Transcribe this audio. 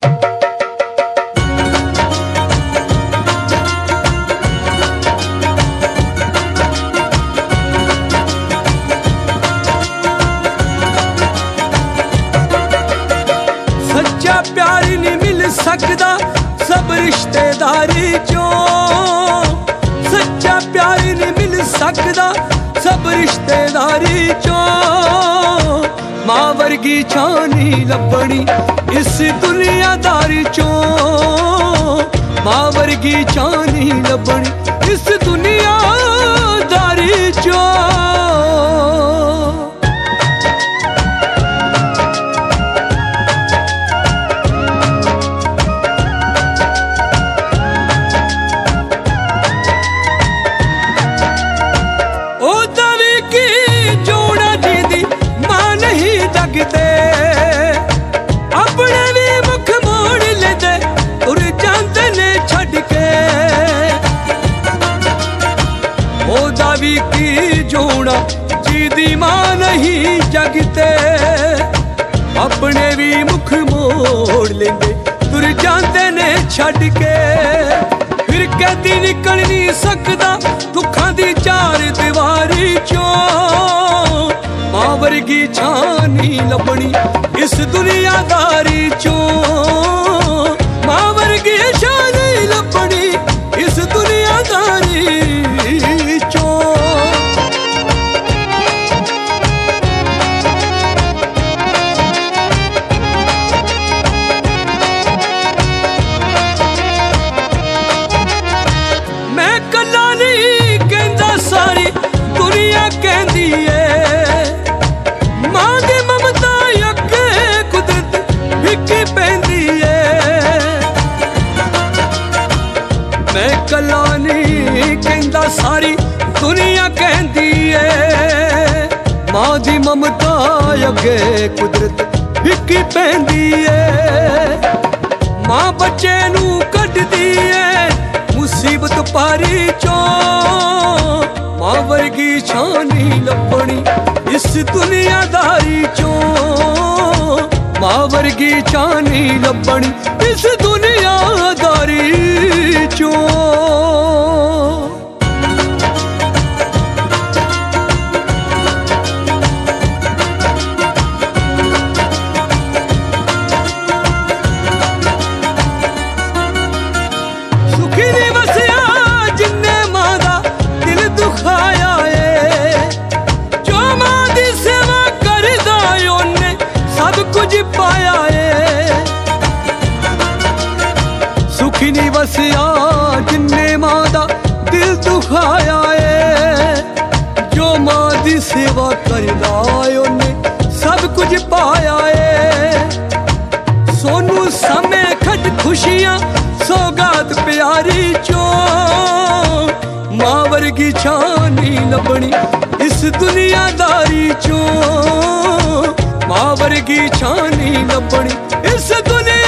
सच्चा प्यार नहीं मिल सकदा सब रिश्तेदारी चों, सच्चा प्यार नहीं मिल सकदा सब रिश्तेदारी चों। मां वर्गी छानी लभनी इस दुनियादारी चों, मां वर्गी छानी लभनी इस दुनियादारी चों। अपने भी मुख मोड़ लेंदे तुर जांदे ने छड़ के, ओदा भी की जोड़ा जीदी मां नहीं जगते। अपने भी मुख मोड़ लेंदे तुर जांदे ने छड़ के। फिर कहती निकल नहीं सकदा दुखां दी चार दीवारी चों, मां वर्गी छानी लभनी इस दुनियादारी चों, मां वर्गी छानी लभनी इस दुनियादारी चों। मैं कल्ला नहीं कहंदा सारी दुनिया कहंदी है, मैं कला नहीं कहंदा सारी दुनिया कहंदी है। मां दी ममता अगे कुदरत फिक्की पैंदी है। मां बच्चे नू कढदी है मुसीबत पारी चों, मां वर्गी छानी लभनी इस दुनियादारी चों, मां वर्गी छानी लभनी इस दुनियादारी चों। सुखी नहीं वसिया जिन्ने मां दा दिल दुखाया है, जो मां दी सेवा करदा ओने सब कुछ पाया है। सुखी नहीं वसिया जिन्ने मां दा दिल दुखाया है, जो मां दी सेवा करदा ओने सब कुछ पाया है। सोनू समय खट खुशियां सौगात प्यारी चों, मां वर्गी छानी लभनी इस दुनियादारी चों, मां वर्गी छानी लभनी इस दुनिया